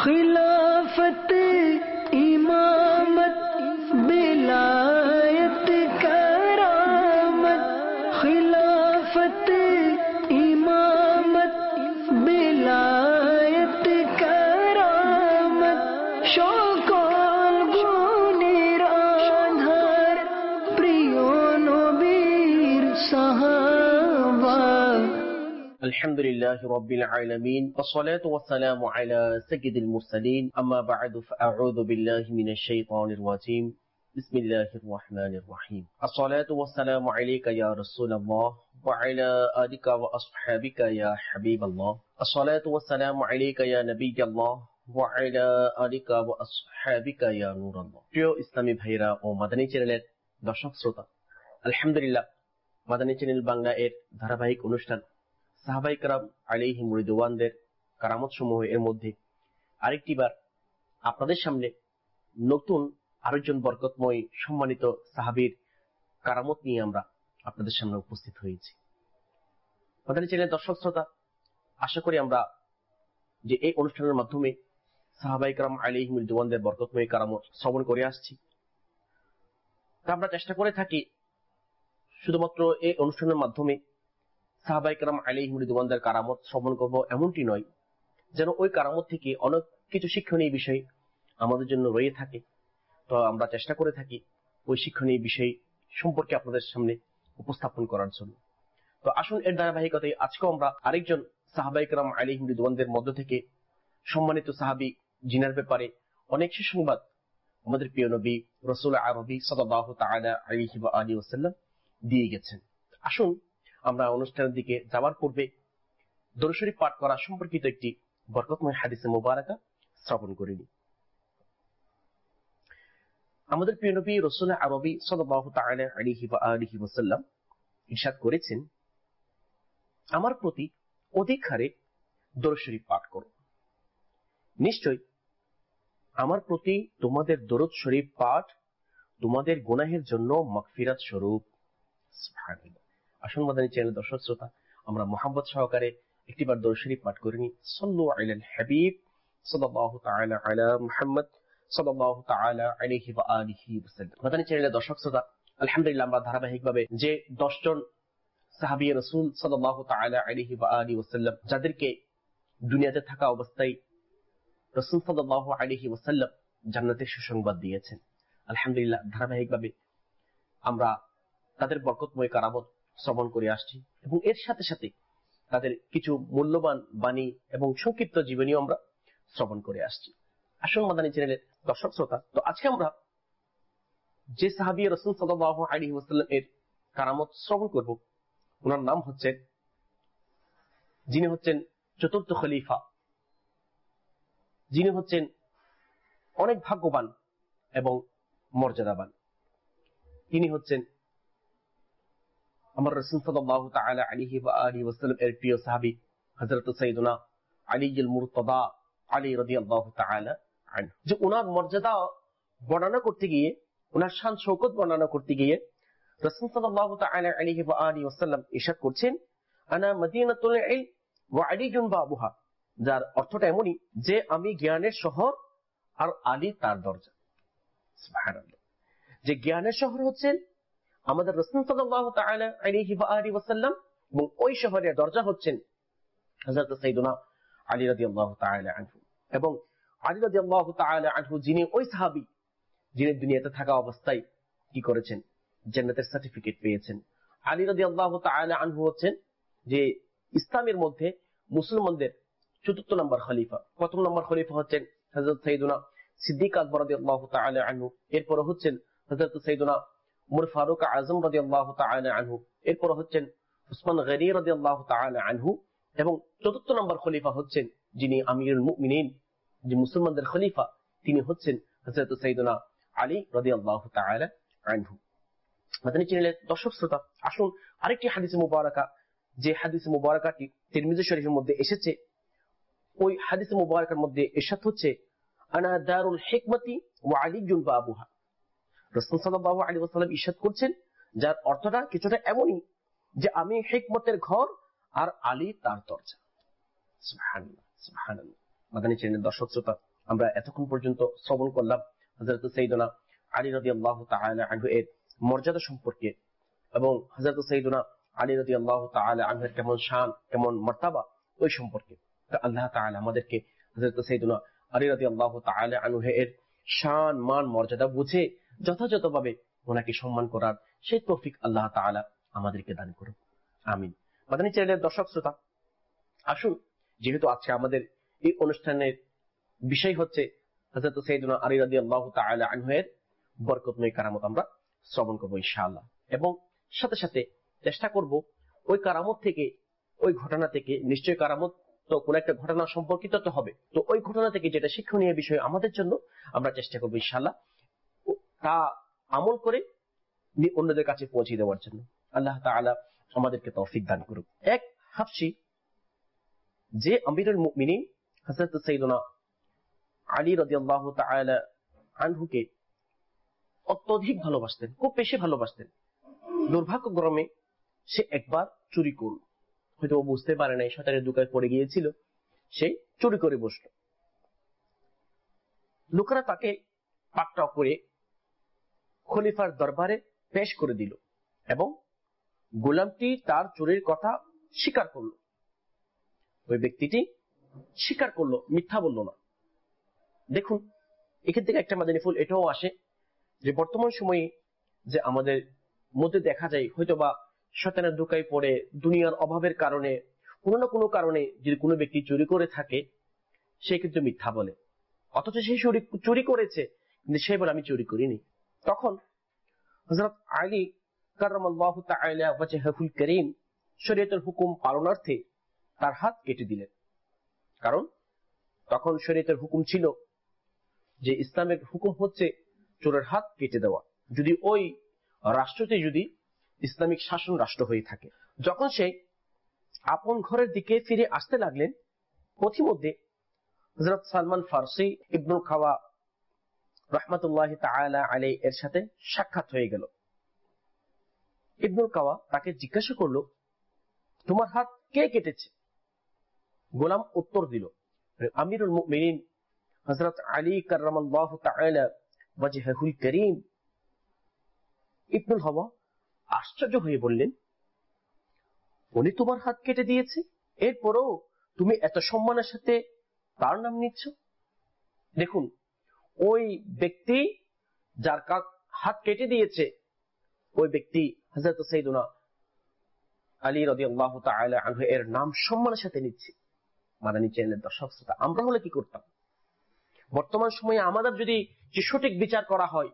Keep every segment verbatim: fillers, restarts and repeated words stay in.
खिलाफत इमामत बिलायत करामत, खिलाफत इमामत बिलायत करामत, সকল গুণের আধার প্রিয় নবীর সাহাবা। الحمد لله رب العالمين والصلاة والسلام على سيد المرسلين أما بعد فأعوذ بالله من الشيطان الرجيم بسم الله الرحمن الرحيم الصلاة والسلام عليك يا رسول الله وعلى آلك وأصحابك يا حبيب الله الصلاة والسلام عليك يا نبي الله وعلى آلك وأصحابك يا نور الله প্রিয় ইসলামী ভাইরা ও মাদানী চ্যানেলের দর্শক শ্রোতা, আলহামদুলিল্লাহ মাদানী চ্যানেল বাংলা এর ধারাবাহিক অনুষ্ঠান সাহাবায়ে কেরাম আলাইহিম রিদওয়ানদের কারামত সমূহ এর মধ্যে আরেকটি বার আপনাদের সামনে নতুন আরেকজন বরকতময় সম্মানিত সাহাবীর কারামত নিয়ে আমরা আপনাদের সামনে উপস্থিত হয়েছি। মাদানী চ্যানেলের দর্শক শ্রোতা, আশা করি আমরা যে এই অনুষ্ঠানের মাধ্যমে সাহাবায়ে কেরাম আলাইহিম রিদওয়ানদের বরকতময় কারামত শ্রবণ করে আসছি, তা আমরা চেষ্টা করে থাকি শুধুমাত্র এই অনুষ্ঠানের মাধ্যমে সাহাবায়ে কেরাম আলাইহিম রিদওয়ানদের কারামত শ্রবণ করব এমনটি নয়, যেন ওই কারামত থেকে অনেক কিছু শিক্ষণীয় বিষয় আমাদের জন্য রয়ে থাকে। তো আমরা চেষ্টা করে থাকি ওই শিক্ষণীয় বিষয় সম্পর্কে আপনাদের সামনে উপস্থাপন করার জন্য। তো আসুন এর ধারাবাহিকতায় আজকেও আমরা আরেকজন সাহাবায়ে কেরাম আলাইহিম রিদওয়ানদের মধ্য থেকে সম্মানিত সাহাবী জিনার ব্যাপারে অনেক সুসংবাদ আমাদের প্রিয় নবী রাসূল আরবি সাল্লাল্লাহু তাআলা আলাইহি ওয়া আলিহি ওয়াসাল্লাম দিয়ে গেছেন। আসুন আমরা অনুষ্ঠানের দিকে যাওয়ার পূর্বে দরুদ শরীফ পাঠ করা সম্পর্কিত একটি বরকতময় হাদিসে মুবারাকা শ্রবণ করে নিই। আমাদের প্রিয় নবী রাসূল আরবি সাল্লাল্লাহু তাআলা আলাইহি ওয়া আলিহি ওয়াসাল্লাম ইরশাদ করেছেন, আমার প্রতি অধিক হারে দরুদ শরীফ পাঠ করো, নিশ্চয় আমার প্রতি তোমাদের দরুদ শরীফ পাঠ তোমাদের গুনাহের জন্য মাগফিরাত স্বরূপ। সুবহানাল্লাহ। আসুন মাদানী চ্যানেল দর্শক শ্রোতা, আমরা মুহাব্বত সহকারে একটিবার দরুদ শরীফ পাঠ করে নিই। সাল্লু আলাল হাবিব সাল্লাল্লাহু তাআলা আলা মুহাম্মদ সাল্লাল্লাহু তাআলা আলাইহি ওয়া আলিহি ওয়াসাল্লাম। মাদানী চ্যানেলের দর্শক শ্রোতা, আলহামদুলিল্লাহ আমরা ধারাবাহিকভাবে যে দশ জন সাহাবী রাসূল সাল্লাল্লাহু তাআলা আলাইহি ওয়া আলিহি ওয়াসাল্লাম যাদেরকে দুনিয়াতে থাকা অবস্থায় রাসূল সাল্লাল্লাহু আলাইহি ওয়াসাল্লাম জান্নাতের সুসংবাদ দিয়েছেন, আলহামদুলিল্লাহ ধারাবাহিকভাবে আমরা তাদের বরকতময় কারামত শ্রবণ করে আসছি এবং এর সাথে সাথে তাদের কিছু মূল্যবান বাণী এবং সংক্ষিপ্ত জীবনীও আমরা শ্রবণ করে আসছি। আসুন মাদানী চ্যানেলের দর্শক শ্রোতা, তো আজকে আমরা যে সাহাবী রাসূল সাল্লাল্লাহু আলাইহি ওয়াসাল্লাম এর কারামত শ্রবণ করব, ওনার নাম হচ্ছে, যিনি হচ্ছেন চতুর্থ খলিফা, যিনি হচ্ছেন অনেক ভাগ্যবান এবং মর্যাদাবান, তিনি হচ্ছেন আমার রাসূল সাল্লাল্লাহু তাআলা আলাইহি ওয়া আলিহি ওয়াসাল্লাম এর প্রিয় সাহাবী হযরত সাইয়্যিদুনা আলী আল মুরতাদা আলী রাদিয়াল্লাহু তাআলা আনহু। যে ওনার মর্যাদা বর্ণনা করতে গিয়ে, ওনার শান শৌকত বর্ণনা করতে গিয়ে রাসূল সাল্লাল্লাহু তাআলা আলাইহি ওয়া আলিহি ওয়াসাল্লাম ইরশাদ করছেন, আনা মদিনাতুল ইলম ওয়া আলীজুন বাবুহা, যার অর্থটা এমনই যে আমি জ্ঞানের শহর আর আলী তার দরজা। সুবহানাল্লাহ। যে জ্ঞানের শহর হচ্ছেন আমাদের রাসূল সাল্লাল্লাহু তাআলা আলাইহি ওয়া আলিহি ওয়াসাল্লাম এবং ওই শহরের দরজা হচ্ছেন হযরত সাইয়্যিদুনা আলী রাদিয়াল্লাহু তাআলা আনহু। এবং আলী রাদিয়াল্লাহু তাআলা আনহু যিনি ওই সাহাবী যিনি দুনিয়াতে থাকা অবস্থায় কি করেছেন, জান্নাতের সার্টিফিকেট পেয়েছেন। আলী রাদিয়াল্লাহু তাআলা আনহু হচ্ছেন যে ইসলামের মধ্যে মুসলমানদের চতুর্থ নম্বর খলিফা। প্রথম নম্বর খলিফা হচ্ছেন হযরত সাইয়্যিদুনা সিদ্দিক আকবর রাদিয়াল্লাহু তাআলা আনহু, এরপর হচ্ছেন হযরত সাইয়্যিদুনা উমর ফারুক আযম রাদিয়াল্লাহু তাআলা আনহু, এরপর হচ্ছেন উসমান গনি রাদিয়াল্লাহু তাআলা আনহু, এবং চতুর্থ নম্বর খলিফা হচ্ছেন যিনি আমিরুল মুমিনিন, যে মুসলমানদের খলিফা, তিনি হচ্ছেন হযরত সাইয়্যিদুনা আলী রাদিয়াল্লাহু তাআলা আনহু। মাদানী চ্যানেলের দর্শক শ্রোতা, আসুন আরেকটি হাদিসে মুবারাকা, যে হাদিসে মুবারাকাটি তিরমিজি শরীফের মধ্যে এসেছে, ওই হাদিসে মুবারাকার মধ্যে ইরশাদ হচ্ছে, আনা দারুল হিকমতি ওয়া আলীজুন বাবুহা। রাসূল সাল্লাল্লাহু আলাইহি ওয়াসাল্লাম ইরশাদ করছেন, যার অর্থটা কিছুটা এমনই যে আমি হিকমতের ঘর আর আলী তার দরজা। সুবহানাল্লাহ, সুবহানাল্লাহ। মাদানী চ্যানেলের দর্শক শ্রোতা, আমরা এতক্ষণ পর্যন্ত শ্রবণ করলাম হযরত সাইয়েদনা আলী রাদিয়াল্লাহু তাআলা আনহু এর মর্যাদা সম্পর্কে এবং হযরত সাইয়েদনা আলী রাদিয়াল্লাহু তাআলা আনহু এর কেমন শান কেমন মর্তবা ওই সম্পর্কে। আল্লাহ তাআলা আমাদেরকে হযরত সাইয়েদনা আলী রাদিয়াল্লাহু তাআলা আনহু এর শান মান মর্যাদা বুঝে যথাযথভাবে ওনাকে সম্মান করার সেই তৌফিক আল্লাহ তাআলা আমাদেরকে দান করুন, আমিন। মাদানী চ্যানেলের দর্শক শ্রোতা, আসুন যেহেতু আজকে আমাদের এই অনুষ্ঠানের বিষয় হচ্ছে হযরত সাইয়েদনা আলী রাদিয়াল্লাহু তাআলা আনহু এর বরকতময় কারামত, আমরা শ্রবণ করবো ইনশাআল্লাহ এবং সাথে সাথে চেষ্টা করব ওই কারামত থেকে ওই ঘটনা থেকে, নিশ্চয়ই কারামত তো কোন একটা ঘটনা সম্পর্কিত তো হবে, তো ওই ঘটনা থেকে যেটা শিক্ষণীয় বিষয় আমাদের জন্য আমরা চেষ্টা করবো ইনশাআল্লাহ তা আমল করে অন্যদের কাছে পৌঁছে দেওয়ার জন্য। আল্লাহ তাআলা আমাদেরকে তৌফিক দান করুক। এক হাবশী যে আমিরুল মুমিনিন হযরত সাইয়েদনা আলী রাদিয়াল্লাহু তাআলা আনহুকে অত্যধিক ভালোবাসতেন, খুব বেশি ভালোবাসতেন। দুর্ভাগ্যক্রমে সে একবার চুরি করল, হয়তো ও বুঝতে পারে নাই, শয়তানের ধোঁকায় পড়ে গিয়েছিল, সে চুরি করে বসল। লোকেরা তাকে পাকড়াও করে খলিফার দরবারে পেশ করে দিল এবং গোলামটি তার চুরির কথা স্বীকার করল। ওই ব্যক্তিটি স্বীকার করলো, মিথ্যা বলল না। দেখুন, এখান থেকে একটা মাদানী ফুল এটাও আসে যে বর্তমান সময়ে যে আমাদের মধ্যে দেখা যায় হয়তোবা শয়তানের ধোঁকায় পড়ে দুনিয়ার অভাবের কারণে কোনো না কোনো কারণে যদি কোনো ব্যক্তি চুরি করে থাকে, সে কিন্তু মিথ্যা বলে, অথচ সে চুরি করেছে কিন্তু সে বলে আমি চুরি করিনি। তখন হযরত আলী কাররামাল্লাহু তাআলা ওয়াজহুল কারীম শরীয়তের হুকুম পালনার্থে তার হাত কেটে দিলেন। কারণ তখন শরীয়তের হুকুম ছিল যে ইসলামের হুকুম হচ্ছে চোরের হাত কেটে দেওয়া, যদি ওই রাষ্ট্রটি যদি ইসলামিক শাসন রাষ্ট্র হয়ে থাকে। যখন সে আপন ঘরের দিকে ফিরে আসতে লাগলেন, পথিমধ্যে হযরত সালমান ফারসি ইবনুল খাওয়া রাহমাতুল্লাহি তাআলা আলাইহি এর সাথে সাক্ষাৎ হয়ে গেল। ইবনুল খাওয়া তাকে জিজ্ঞাসা করলো, তোমার হাত কে কেটেছে? গোলাম উত্তর দিল, আমিরুল মুমিনিন হযরত আলী কাররামাল্লাহু তাআলা ওয়াজহুল কারীম। ইবনুল খাওয়া আশ্চর্য হয়ে বললেন, উনি তোমার হাত কেটে দিয়েছে, এরপরও তুমি এত সম্মানের সাথে তার নাম নিচ্ছ? দেখুন, ওই ব্যক্তি যার হাত কেটে দিয়েছে ওই ব্যক্তি হযরত সাইয়েদনা আলী রাদিয়াল্লাহু তাআলা আনহু এর নাম সম্মানের সাথে নিচ্ছে। মাদানী চ্যানেলের দর্শক শ্রোতা, আমরা হলে কি করতাম? বর্তমান সময়ে আমাদের যদি যে সঠিক বিচার করা হয়,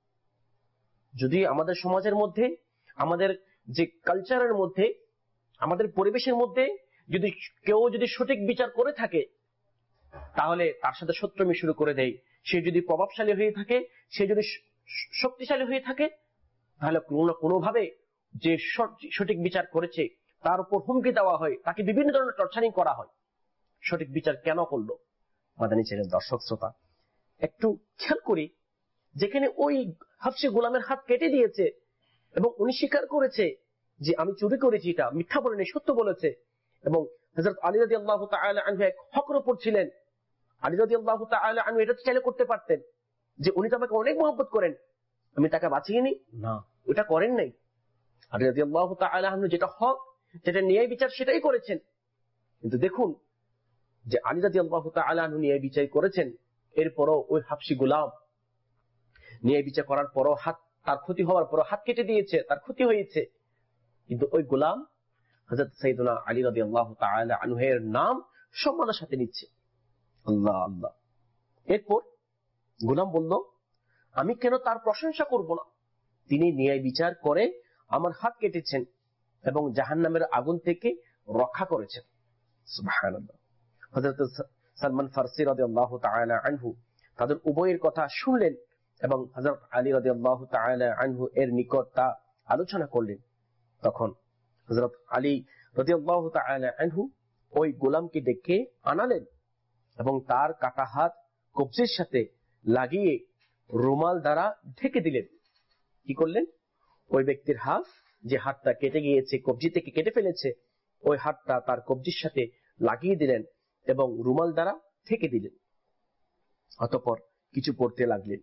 যদি আমাদের সমাজের মধ্যে, আমাদের যে কালচারের মধ্যে, আমাদের পরিবেশের মধ্যে যদি কেউ যদি সঠিক বিচার করে থাকে, তাহলে তার সাথে শত্রুমি শুরু করে দেয়। সে যদি প্রভাবশালী হয়ে থাকে, সে যদি শক্তিশালী হয়ে থাকে, তাহলে কোনো না কোনোভাবে যে সঠিক বিচার করেছে তার উপর হুমকি দেওয়া হয়, তাকে বিভিন্ন ধরনের টর্চারিং করা হয়। সঠিক বিচার কেন করলো? মাদানী চ্যানেলের দর্শক শ্রোতা, একটু খেয়াল করি, যেখানে ওই হাবশী গোলামের হাত কেটে দিয়েছে এবং উনি স্বীকার করেছে যে আমি চুরি করেছি, এটা মিথ্যা বলেনি, সত্য বলেছে, এবং হযরত আলী রাদিয়াল্লাহু তাআলা আনহু এক হকের উপর ছিলেন। আলী রাদিয়াল্লাহু তাআলা আনহু এটা চাইলে করতে পারতেন যে উনি তো আমাকে অনেক মহব্বত করেন, আমি তাকে বাঁচিয়ে নি, না, ওটা করেন নাই। আলী রাদিয়াল্লাহু তাআলা আনহু যেটা হক, যেটা ন্যায় বিচার, সেটাই করেছেন। কিন্তু দেখুন যে আলী রাদিয়াল্লাহু তাআলা আনহু ন্যায় বিচার করেছেন, এরপরও ওই হাবশী গোলাম ন্যায় বিচার করার পরও হাত, তার ক্ষতি হওয়ার পরও হাত কেটে দিয়েছে, তার ক্ষতি হয়েছে, কিন্তু ওই গোলাম হযরত সাইয়েদনা আলী রাদিয়াল্লাহু তাআলা আনহু এর নাম সম্মানের সাথে নিচ্ছে। আল্লাহ আল্লাহ। এরপর গোলাম বলল, আমি কেন তার প্রশংসা করব না? তিনি ন্যায় বিচার করে আমার হাত কেটেছেন এবং জাহান্নামের আগুন থেকে রক্ষা করেছেন। সুবহানাল্লাহ। হযরত সালমান ফারসি রাদিয়াল্লাহু তাআলা আনহু তাদের উভয়ের কথা শুনলেন এবং হযরত আলী রাদিয়াল্লাহু তাআলা আনহু এর নিকট তা আলোচনা করলেন। তখন হযরত আলী রাদিয়াল্লাহু তাআলা আনহু ওই গোলামকে ডেকে আনালেন এবং তার কাটা হাত কবজির সাথে লাগিয়ে রুমাল দ্বারা ঢেকে দিলেন। কি করলেন? ওই ব্যক্তির হাত, যে হাতটা কেটে গিয়েছে, কবজি থেকে কেটে ফেলেছে, ওই হাতটা তার কবজির সাথে লাগিয়ে দিলেন এবং রুমাল দ্বারা ঢেকে দিলেন। অতঃপর কিছু পড়তে লাগলেন।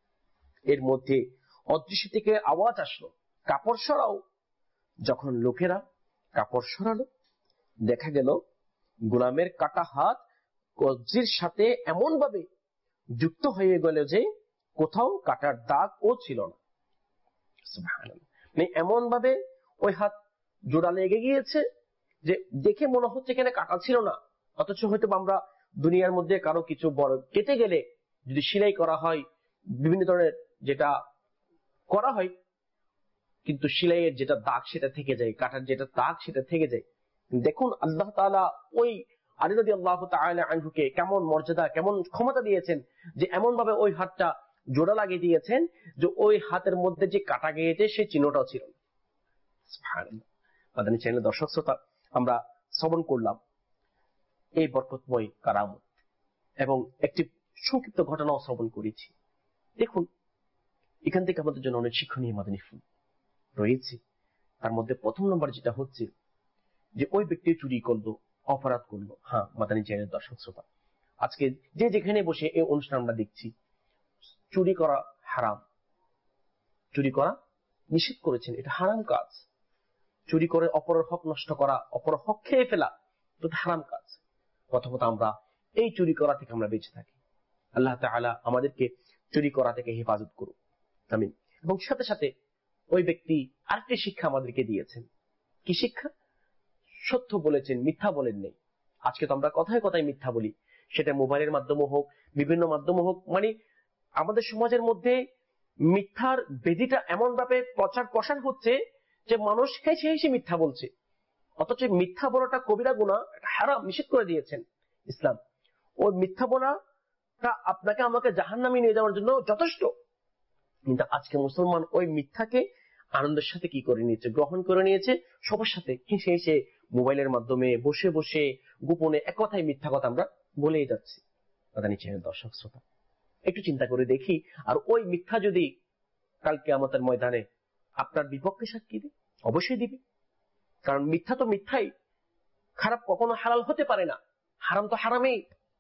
এর মধ্যে অদৃশ্য থেকে আওয়াজ আসলো, কাপড় সরাও। যখন লোকেরা কাপড় সরালো, দেখা গেল গোলামের কাটা হাত কবজির সাথে এমন ভাবে যুক্ত হয়ে গেল যে কোথাও কাটার দাগ ও ছিল না। সুবহানাল্লাহ। মানে এমন ভাবে ওই হাত জোড়া লেগে গিয়েছে যে দেখে মনে হচ্ছে এখানে কাটা ছিল না, অথচ হয়তো আমরা দুনিয়ার মধ্যে কারো কিছু বড় কেটে গেলে যদি সেলাই করা হয়, বিভিন্ন ধরনের যেটা করা হয়, কিন্তু সেলাইয়ের যেটা দাগ সেটা থেকে যায়, কাটার যেটা দাগ সেটা থেকে যায়। দেখুন আল্লাহ তাআলা ওই আলী রাদিয়াল্লাহু তাআলা আনহুকে কেমন মর্যাদা, কেমন ক্ষমতা দিয়েছেন যে এমন ভাবে ওই হাতটা জোড়া লাগিয়ে দিয়েছেন যে ওই হাতের মধ্যে যে কাটা গিয়েছে সেই চিহ্নটাও ছিল। সুবহানাল্লাহ। মাদানী চ্যানেলের দর্শক শ্রোতা, আমরা শ্রবণ করলাম এই বরকতময় কারামত এবং একটি সংক্ষিপ্ত ঘটনাও শ্রবণ করেছি। দেখুন এখান থেকে আমাদের জন্য অনেক শিক্ষণীয় মাদানী ফুল রয়েছে। তার মধ্যে প্রথম নম্বর যেটা হচ্ছে যে ওই ব্যক্তি চুরি করলো, অপরাধ করলো। হ্যাঁ মাদানী চ্যানেলের দর্শক শ্রোতা, আজকে যে যেখানে বসে এই অনুষ্ঠান আমরা দেখছি, চুরি করা হারাম, চুরি করা নিষেধ করেছেন, এটা হারাম কাজ। চুরি করে অপরের হক নষ্ট করা, অপর হক খেয়ে ফেলা, এটা হারাম কাজ। প্রথমত আমরা এই চুরি করা থেকে আমরা বেঁচে থাকি। আল্লাহ তাআলা আমাদেরকে চুরি করা থেকে হেফাজত করুন, আমিন। এবং সাথে সাথে ওই ব্যক্তি আরেকটি শিক্ষা আমাদেরকে দিয়েছেন। কি শিক্ষা? সত্য বলেছেন, মিথ্যা বলেন নেই। আজকে তো আমরা কথায় কথায় মিথ্যা বলি, সেটা মোবাইলের মাধ্যমে হোক, বিভিন্ন মাধ্যমে হোক। মানে আমাদের সমাজের মধ্যে মিথ্যার বেদিটা এমন ভাবে প্রচার প্রসার হচ্ছে যে মানুষ হেসে হেসে মিথ্যা বলছে, অথচ মিথ্যা বলাটা কবিরা গুনাহ, হারাম, নিষেধ করে দিয়েছেন ইসলাম। ওই মিথ্যা বলাটা আপনাকে আমাকে জাহান্নামে নিয়ে যাওয়ার জন্য যথেষ্ট। কিন্তু আজকে মুসলমান ওই মিথ্যাকে আনন্দের সাথে কি করে নিয়েছে, গ্রহণ করে নিয়েছে, সবার সাথে হেসে হেসে মোবাইলের মাধ্যমে বসে বসে গোপনে এক কথায় মিথ্যা কথা আমরা বলেই যাচ্ছি। মাদানী চ্যানেলের দর্শক শ্রোতা, একটু চিন্তা করে দেখি, আর ওই মিথ্যা যদি কালকে কিয়ামতের ময়দানে আপনার বিপক্ষে সাক্ষী দিবে, অবশ্যই দিবে। কারণ মিথ্যা তো মিথ্যাই, খারাপ কখনো হালাল হতে পারে না, হারাম তো হারামেই।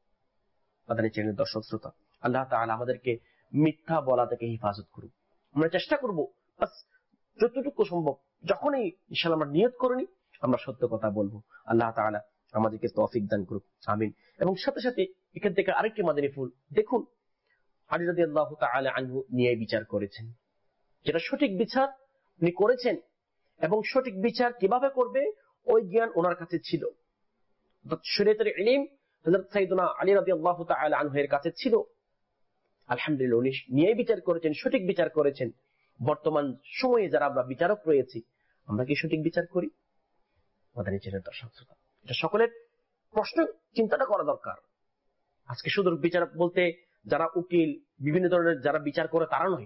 মাদানী চ্যানেলের দর্শক শ্রোতা, আল্লাহ তাআলা আমাদেরকে মিথ্যা বলা থেকে হেফাজত করুন। আমরা চেষ্টা করব বাস যতটুকু সম্ভব, যখনই ইনশাআল্লাহ আমরা নিয়ত করিনি আমরা সত্য কথা বলবো। আল্লাহ তাআলা আমাদেরকে তৌফিক দান করুন, আমিন। এবং সাথে সাথে এখান থেকে আরেকটি মাদানী ফুল দেখুন, আলী রাদিয়াল্লাহু তাআলা আনহু নিয়ে বিচার করেছেন, যেটা সঠিক বিচার উনি করেছেন। এবং সঠিক বিচার কিভাবে করবে ওই জ্ঞান ওনার কাছে ছিল। শরীয়তের ইলম হযরত সাইয়েদনা আলী রাদিয়াল্লাহু তাআলা আনহু এর কাছে ছিল। আলহামদুলিল্লাহ, উনি নিয়ে বিচার করেছেন, সঠিক বিচার করেছেন। বর্তমান সময়ে যারা আমরা বিচারক রয়েছি, আমরা কি সঠিক বিচার করি? মাদানী চ্যানেলের দর্শক শ্রোতা, এটা সকলের প্রশ্ন, চিন্তাটা করা দরকার। আজকে শুধু বিচারক বলতে যারা উকিল, বিভিন্ন ধরনের যারা বিচার করে তারা নয়।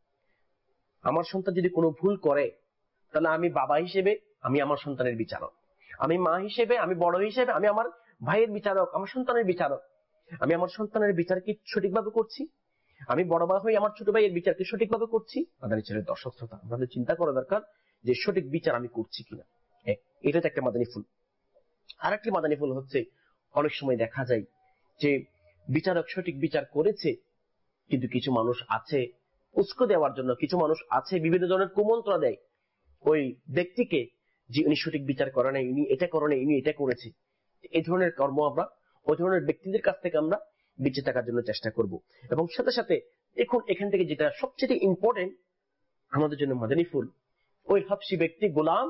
আমার সন্তান যদি কোনো ভুল করে, তাহলে আমি বাবা হিসেবে আমি আমার সন্তানের বিচারক, আমি মা হিসেবে, আমি বড় হিসেবে আমি আমার ভাইয়ের বিচারক, আমার সন্তানের বিচারক। আমি আমার সন্তানের বিচার কি সঠিকভাবে করছি? আমি বড় ভাই হয়ে আমার ছোট ভাইয়ের বিচার কি সঠিকভাবে করছি? মাদানী চ্যানেলের দর্শক শ্রোতা, আমাদের চিন্তা করা দরকার যে সঠিক বিচার আমি করছি কিনা। এটা একটা মাদানী ফুল। আর একটি মাদানী ফুল হচ্ছে, অনেক সময় দেখা যায় যে বিচারক সঠিক বিচার করেছে, কিন্তু কিছু মানুষ আছে উস্কো দেওয়ার জন্য, কিছু মানুষ আছে বিভিন্ন ধরনের কুমন্ত্র দেয় ওই ব্যক্তিকে যে উনি সঠিক বিচার করে না, ইনি এটা করে না, ইনি এটা করেছে। এই ধরনের কর্ম আমরা ওই ধরনের ব্যক্তিদের কাছ থেকে আমরা বেঁচে থাকার জন্য চেষ্টা করব। এবং সাথে সাথে এখন এখান থেকে যেটা সবচেয়ে ইম্পর্টেন্ট আমাদের জন্য মাদানী ফুল, ওই হাবশী ব্যক্তি গোলাম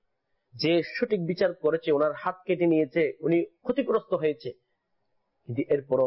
যে সঠিক বিচার করেছে, ওনার হাত কেটে নিয়েছে, উনি ক্ষতিগ্রস্ত হয়েছে, কিন্তু এরপরও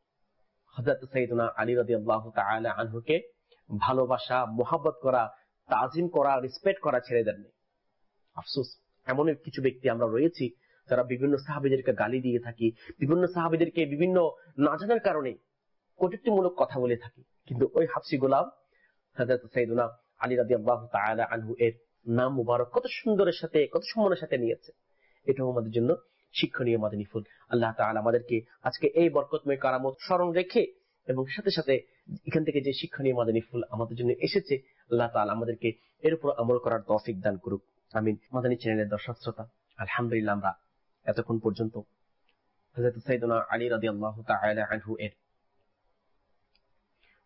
হযরত সাইয়েদনা আলী রাদিয়াল্লাহু তাআলা আনহুকে ভালোবাসা, মোহাব্বত করা, তাজিম করা, রেসপেক্ট করা ছেড়ে দেননি। আফসোস, এমন কিছু ব্যক্তি আমরা রয়েছি যারা বিভিন্ন সাহাবীদেরকে গালি দিয়ে থাকি, বিভিন্ন সাহাবীদেরকে বিভিন্ন না জানার কারণে কটূক্তিমূলক কথা বলে থাকি, কিন্তু ওই হাবশী গোলাম হযরত সাইয়েদনা আলী রাদিয়াল্লাহু তাআলা আনহু এর নাম মুবারক কত সুন্দরের সাথে, কত সম্মানের সাথে নিয়েছে। এটাও আমাদের জন্য শিক্ষণীয় মাদানী ফুল। আল্লাহ তাআলা আমাদেরকে আজকে এই বরকতময় কারামত স্মরণ রেখে এবং সাথে সাথে এখান থেকে যে শিক্ষণীয় মাদানী ফুল আমাদের জন্য এসেছে, আল্লাহ তাআলা আমাদেরকে এর উপর আমল করার তৌফিক দান করুক, আমিন। মাদানী চ্যানেলের দর্শক শ্রোতা, আলহামদুলিল্লাহ আমরা এতক্ষণ পর্যন্ত হযরত সাইয়েদনা আলী রাদিয়াল্লাহু তাআলা আনহু এর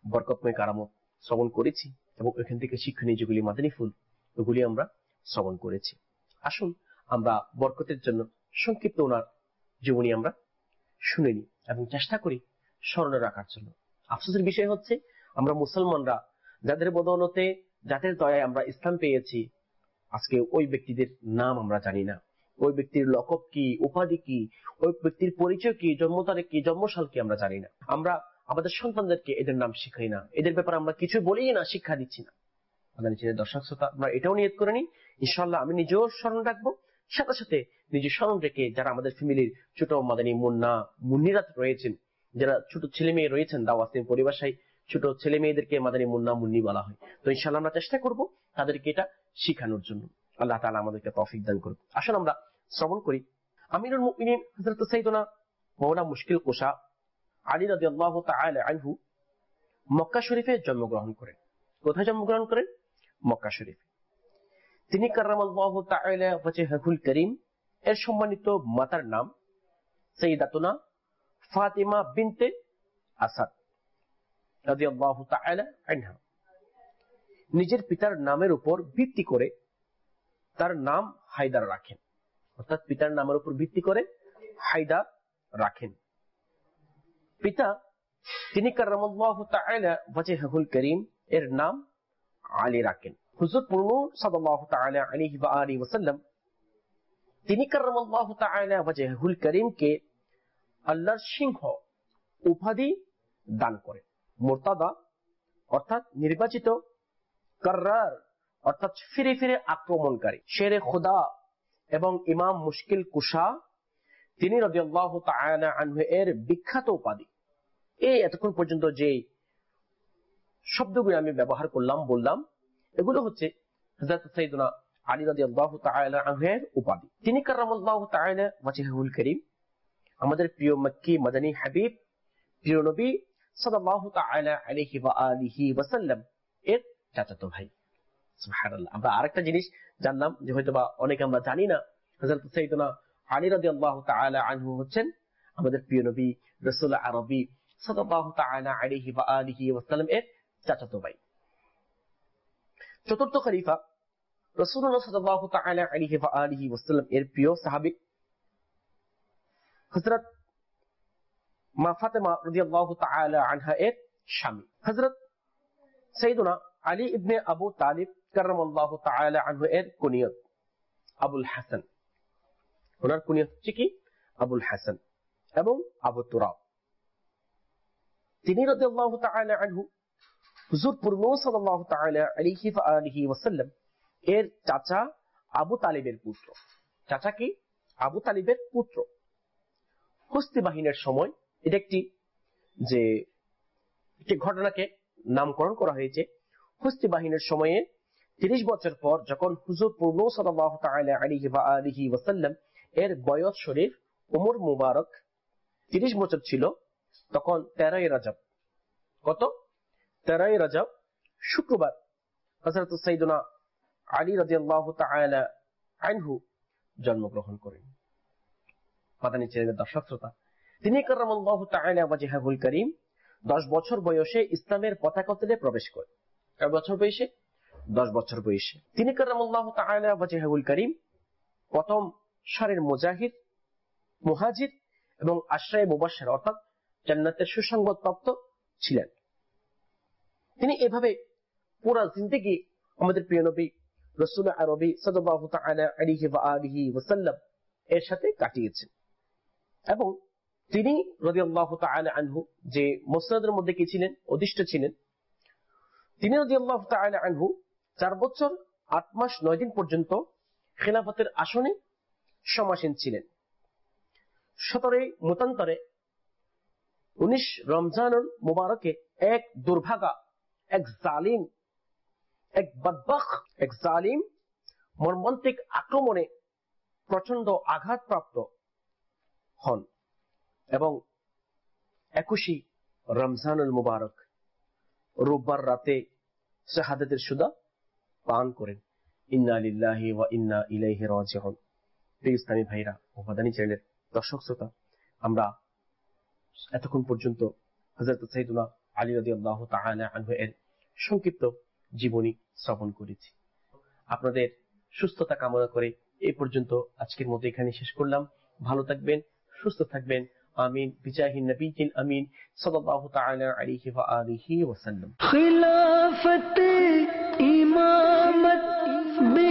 বরকতময় কারামত শ্রবণ করেছি এবং এখান থেকে শিক্ষণীয় যেগুলি মাদানী ফুল ওগুলি আমরা শ্রবণ করেছি। আসুন আমরা বরকতের জন্য সংক্ষিপ্ত ওনার জীবনী আমরা শুনে নিই এবং চেষ্টা করি স্মরণে রাখার জন্য। আফসোসের বিষয় হচ্ছে আমরা মুসলমানরা যাদের বদৌলতে যাদের দয়ায় আমরা ইসলাম পেয়েছি, আজকে ওই ব্যক্তিদের নাম আমরা জানি না, ওই ব্যক্তির লকব কি, উপাধি কি, ওই ব্যক্তির পরিচয় কি, জন্ম তারিখ কি, জন্মসাল কি আমরা জানি না। আমরা আমাদের সন্তানদেরকে এদের নাম শিখাই না, এদের ব্যাপারে আমরা কিছু বলি না, শিক্ষা দিচ্ছি না। দর্শক শ্রোতা, আমরা এটাও নিয়ত করে নিই ইনশাআল্লাহ আমি নিজেও স্মরণ রাখবো, সাথে সাথে নিজের স্মরণ রেখে যারা আমাদের ফ্যামিলির ছোট মাদানী মুন্না মুন্নিরা রয়েছেন, যারা ছোট ছেলে মেয়ে রয়েছেন, দাওয়াসিম পরিভাষায় ছোট ছেলে মেয়েদেরকে মাদানী মুন্না মুন্নি বলা হয়, তো ইনশাআল্লাহ আমরা চেষ্টা করব তাদেরকে এটা শিখানোর জন্য। আল্লাহ তাআলা আমাদেরকে তৌফিক দান করুন। আসুন আমরা শ্রবণ করি আমিরুল মুমিনিন হযরত সাইয়েদনা মাওলানা মুশকিল কুশা আলী রাদিয়াল্লাহু তাআলা আনহু মক্কা শরীফে জন্মগ্রহণ করেন। কোথায় জন্মগ্রহণ করেন? মক্কা শরীফে। তিনি কাররামাল্লাহু তাআলা ওয়াজহুল করিম এর সম্মানিত মাতার নাম সাইয়্যিদাতুনা ফাতিমা বিনতে আসাদ রাদিয়াল্লাহু তাআলা আনহা। নিজের পিতার নামের উপর ভিত্তি করে তার নাম হায়দার রাখেন, অর্থাৎ পিতার নামের উপর ভিত্তি করে হায়দার রাখেন। পিতা তিনি কাররামাল্লাহু তাআলা ওয়াজহুল করিম এর নাম আলী রাখেন। হুজুর পূর্ণ সাল্লাল্লাহু তাআলা আলাইহি ওয়া আলিহি ওয়াসাল্লাম তিনি কাররামাল্লাহু তাআলা ওয়াজহুল করিমকে আল্লাহর সিংহ উপাধি দান করেন। মুরতাদা অর্থাৎ নির্বাচিত, কাররার অর্থাৎ ফিরে ফিরে আক্রমণকারী, শেরে খোদা এবং ইমাম মুশকিল কুশা তিনি রাদিয়াল্লাহু তাআলা আনহু এর বিখ্যাত উপাধি। এই এতক্ষণ পর্যন্ত যে শব্দগুলো আমি ব্যবহার করলাম বললাম এগুলো হচ্ছে হযরত সাইয়েদনা আলী রাদিয়াল্লাহু তাআলা আনহু এর উপাধি। তিনি কাররামাল্লাহু তাআলা ওয়াজহুল করিম আমাদের প্রিয় মক্কি মাদানী হাবিব প্রিয় নবী সাল্লাল্লাহু তাআলা আলাইহি ওয়া আলিহি ওয়াসাল্লাম এর চাচাতো ভাই। সুবহানাল্লাহ। আমরা আরেকটা জিনিস জানলাম যে হয়তোবা অনেকে আমরা জানি না, হযরত সাইয়েদনা আলী রাদিয়াল্লাহু তাআলা আনহু হচ্ছেন আমাদের প্রিয় নবী রাসূল আরবি সাল্লাল্লাহু তাআলা আলাইহি ওয়া আলিহি ওয়াসাল্লাম এর চাচাতো ভাই। চতুর্থ খলিফা রাসূলুল্লাহ সাল্লাল্লাহু তাআলা আলাইহি ওয়া আলিহি ওয়াসাল্লাম এর প্রিয় সাহাবী হযরত মা ফাতেমা রাদিয়াল্লাহু তাআলা আনহা এর স্বামী হযরত সাইয়েদনা আলী ইবনে আবু তালিব কাররামাল্লাহু তাআলা আনহু এর কুনিয়ত আবুল হাসান। ওনার কুনিয়ত হচ্ছে কি? আবুল হাসান এবং আবু তুরাব। তিনি রাদিয়াল্লাহু তাআলা আনহু হুজুর পূর্ণ সাল্লাল্লাহু তাআলা আলাইহি ওয়া আলিহি ওয়াসাল্লাম এর চাচা আবু তালিবের পুত্র। চাচা কি? আবু তালিবের পুত্র। হস্তি বাহিনীর সময় এটা একটি যে একটি ঘটনাকে নামকরণ করা হয়েছে। হস্তি বাহিনীর সময়ে তিরিশ বছর পর যখন হুজুর পূর্ণ সাল্লাল্লাহু তাআলা আলাইহি ওয়া আলিহি ওয়াসাল্লাম এর বয়স শরীফ উমর মুবারক তিরিশ বছর ছিল, তখন তেরোই রজব, কত? তেরোই রজব শুক্রবার হযরত সাইয়েদনা আলী রাদিয়াল্লাহু তাআলা আনহু জন্মগ্রহণ করেন। মাদানী চ্যানেলের দর্শক শ্রোতা, তিনি কাররামাল্লাহু তাআলা ওয়াজহুল করিম দশ বছর বয়সে ইসলামের পতাকা তলে প্রবেশ করেন। কয় বছর বয়সে? দশ বছর বয়সে। তিনি কাররামাল্লাহু তাআলা ওয়াজহুল করিম প্রথম সারির মুজাহিদ, মুহাজির এবং আশরায়ে মুবাশশারা অর্থাৎ জান্নাতের সুসংবাদপ্রাপ্ত ছিলেন। তিনি এভাবে পুরা জিন্দেগি আমাদের প্রিয় নবী রাসূল আরবি সাল্লাল্লাহু তাআলা আলাইহি ওয়া আলিহি ওয়াসাল্লাম এর সাথে কাটিয়েছেন। এবং তিনি রাদিয়াল্লাহু তাআলা আনহু যে মুসনাদের মধ্যে কি ছিলেন? অধিষ্ঠ ছিলেন। তিনি রাদিয়াল্লাহু তাআলা আনহু চার বছর আট মাস নয় দিন পর্যন্ত খেলাফতের আসনে সমাসীন ছিলেন। সতেরোই মতান্তরে উনিশ রমজানুল মুবারকে এক দুর্ভাগা, এক জালিম, এক বদবখ, এক জালিম মর্মান্তিক আক্রমণে প্রচন্ড আঘাতপ্রাপ্ত হন এবং একুশে রমজানুল মুবারক রোববার রাতে শাহাদাতের সুদা পান করেন। ইন্না লিল্লাহি ওয়া ইন্না ইলাইহি রাজিউন। প্রিয় ইসলামী ভাইরা ও মাদানী চ্যানেলের দর্শক শ্রোতা, আমরা এতক্ষণ পর্যন্ত হযরত সাইয়েদনা আলী রাদিয়াল্লাহু তাআলা আনহু এর সংক্ষিপ্ত জীবনী শ্রবণ করেছি। আপনাদের সুস্থতা কামনা করে এই পর্যন্ত আজকের মতো এখানে শেষ করলাম। ভালো থাকবেন, সুস্থ থাকবেন। আমিন বিজাহি নবিয়িল আমিন সাল্লাল্লাহু তাআলা আলাইহি ওয়া আলিহি ওয়া সাল্লাম। খিলাফত ইমামত